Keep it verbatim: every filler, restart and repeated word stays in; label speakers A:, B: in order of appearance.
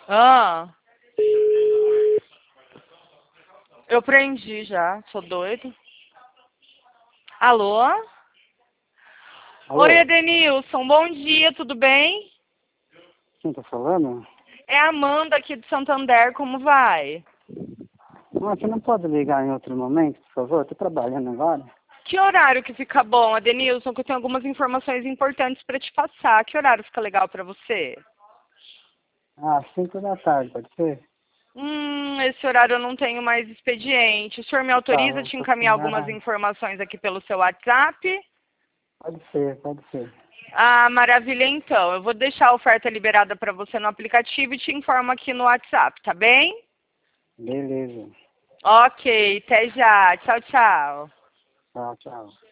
A: Ah, eu prendi já, sou doido. Alô? Oi,
B: Alô?
A: Edenilson, bom dia, tudo bem?
B: Quem tá falando?
A: É a Amanda aqui de Santander, como vai?
B: Ah, você não pode ligar em outro momento, por favor? Tô trabalhando agora.
A: Que horário que fica bom, Edenilson, que eu tenho algumas informações importantes para te passar. Que horário fica legal para você?
B: Ah, cinco da tarde, pode ser?
A: Hum, esse horário eu não tenho mais expediente. O senhor me
B: Tá,
A: autoriza a
B: um
A: te
B: pouquinho
A: encaminhar algumas
B: mais.
A: informações aqui pelo seu WhatsApp?
B: Pode ser, pode ser.
A: Ah, maravilha então. Eu vou deixar a oferta liberada para você no aplicativo e te informo aqui no WhatsApp, tá bem?
B: Beleza.
A: Ok, até já. Tchau, tchau.
B: Tchau, tchau.